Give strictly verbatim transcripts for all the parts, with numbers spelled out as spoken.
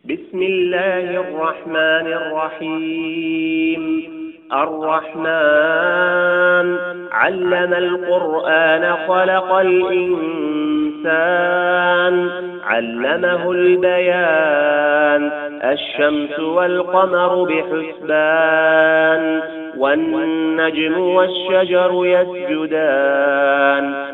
بسم الله الرحمن الرحيم. الرحمن علم القرآن خلق الإنسان علمه البيان الشمس والقمر بحسبان والنجم والشجر يسجدان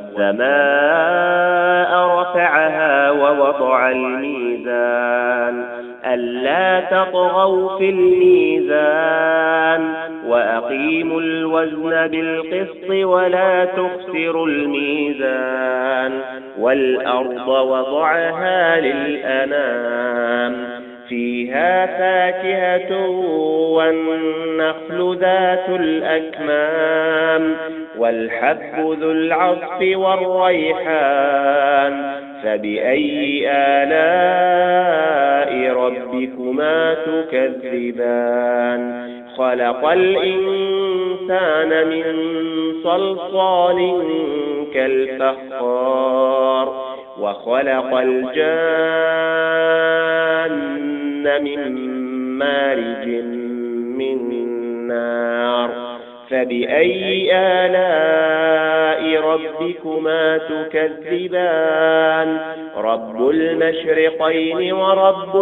والسماء رفعها ووضع الميزان ألا تطغوا في الميزان وأقيموا الوزن بالقسط ولا تخسروا الميزان والأرض وضعها للأنام فيها فاكهة والنخل ذات الأكمام والحب ذو العصف والريحان فبأي آلاء ربكما تكذبان خلق الإنسان من صلصال كالفخار وخلق الجان من مارج من نار فبأي آلاء ربكما تكذبان رب المشرقين ورب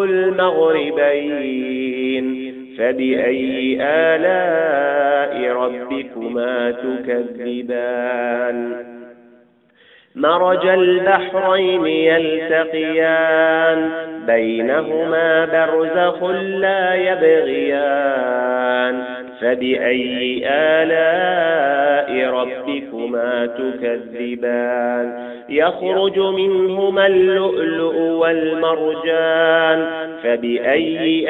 المغربين فبأي آلاء ربكما تكذبان مرج البحرين يلتقيان بينهما برزخ لا يبغيان فبأي آلاء ربكما تكذبان يخرج منهما اللؤلؤ والمرجان فبأي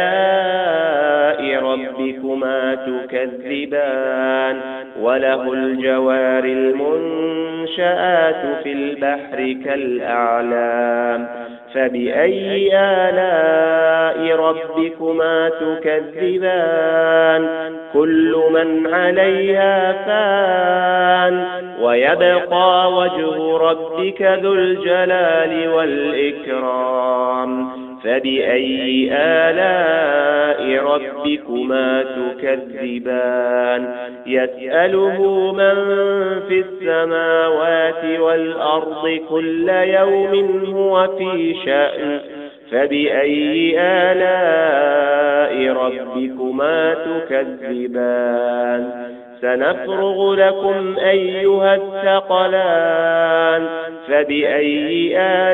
آلاء ربكما تكذبان وله الجوار المنشآت في البحر كالأعلام فبأي آلاء ربكما تكذبان كل من عليها فان ويبقى وجه ربك ذو الجلال والإكرام فبأي آلاء ربكما تكذبان يسأله من في السماوات والأرض كل يوم هو في شأن فبأي آلاء ربكما تكذبان سنفرغ لكم أيها الثقلان فبأي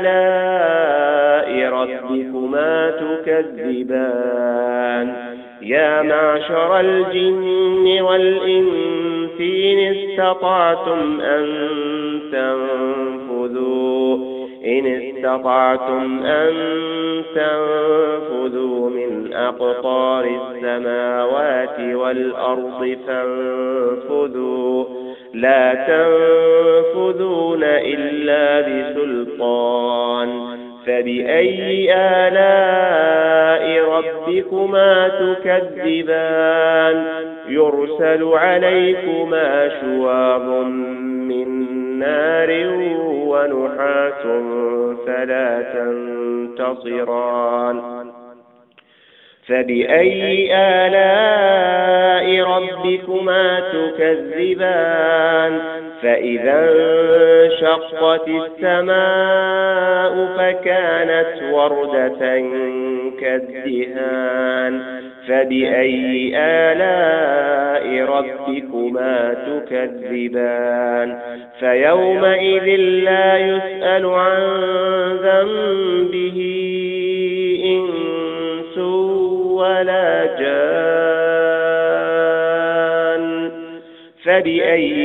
آلاء ربكما تكذبان يا معشر الجن والإنس إن استطعتم أن تنفذوا إن استطعتم أن تنفذوا من أقطار السماوات والأرض فانفذوا لا تنفذون إلا بسلطان فبأي آلاء ربكما تكذبان يرسل عليكما شواظ من نار ونحاس فلا تنتصران فبأي آلاء ربكما تكذبان فإذا انشقت السماء فكانت وردة كالدهان فبأي آلاء ربكما تكذبان فيومئذ لا يسأل عن ذنبه إنس ولا جان فبأي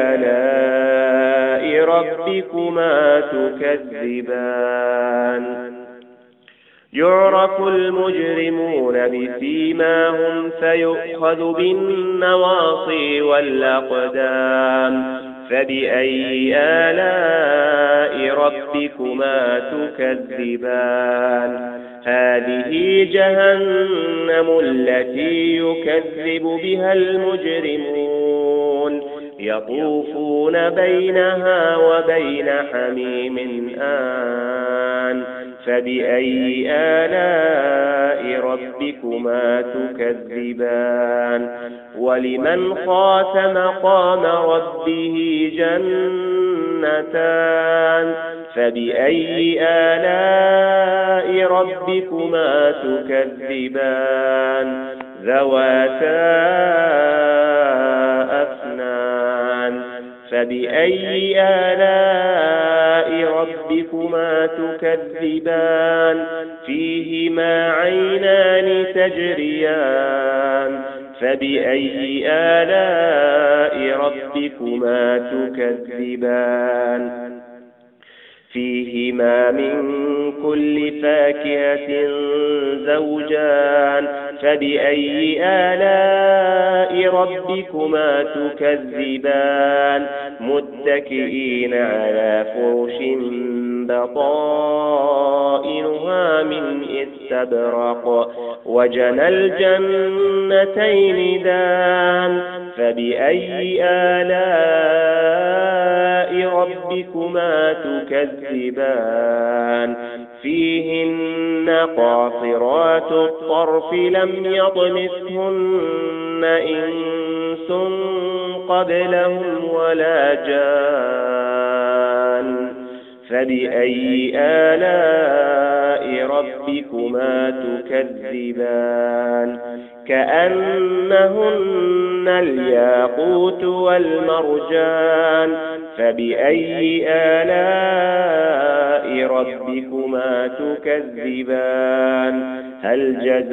آلاء ربكما تكذبان يعرف المجرمون بسيماهم فيؤخذ بالنواصي والأقدام فبأي آلاء ربكما تكذبان هذه جهنم التي يكذب بها المجرمون يطوفون بينها وبين حميم آن فبأي آلاء ربكما تكذبان ولمن خاف مقام ربه جنتان فبأي آلاء ربكما تكذبان ذواتا أفنان فبأي آلاء ربكما تكذبان فيهما عينان تجريان فبأي آلاء ربكما تكذبان فيهما من كل فاكهة زوجان فبأي آلاء ربكما تكذبان متكئين على فرش بطائنها من استبرق وجنى الجنتين دان فبأي آلاء ربكما تكذبان فيهن قاصرات الطرف لم يطمثهن إنس قبلهم ولا جان فبأي آلاء ربكما تكذبان كأنهن الياقوت والمرجان فبأي آلاء ربكما تكذبان هل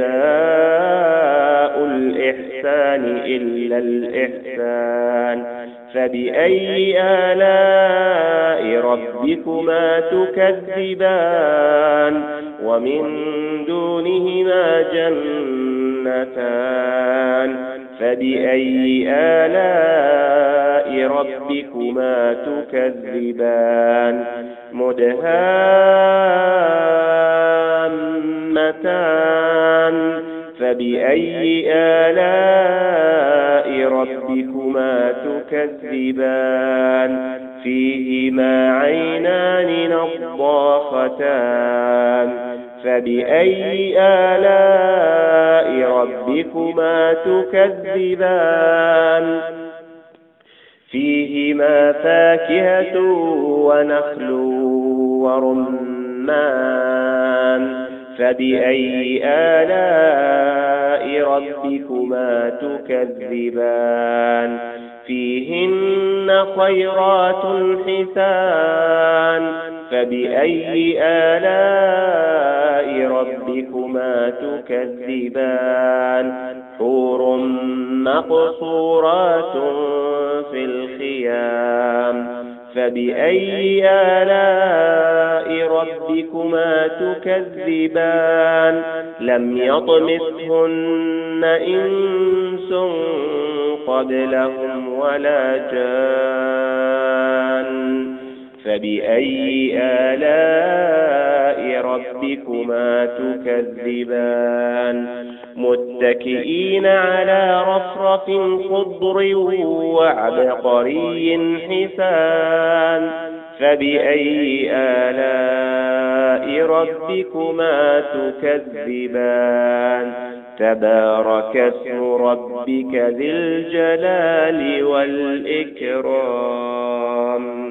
جزاء الإحسان إلا الإحسان فبأي آلاء ربكما تكذبان ومن دونهما جنتان فبأي آلاء ربكما تكذبان مدهامتان فبأي آلاء ربكما تكذبان فيهما عينان نضاختان فبأي آلاء ربكما تكذبان فيهما فاكهة ونخل ورمان فبأي آلاء ربكما تكذبان فيهن خيرات حسان فبأي آلاء ربكما تكذبان حور مقصورات في الخيام فبأي آلاء ربكما تكذبان لم يطمثهن إنس قبلهم ولا جان فبأي آلاء ربكما تكذبان متكئين على رفرف خضر وعبقري حسان فبأي آلاء ربكما تكذبان تبارك اسم ربك ذي الجلال والإكرام.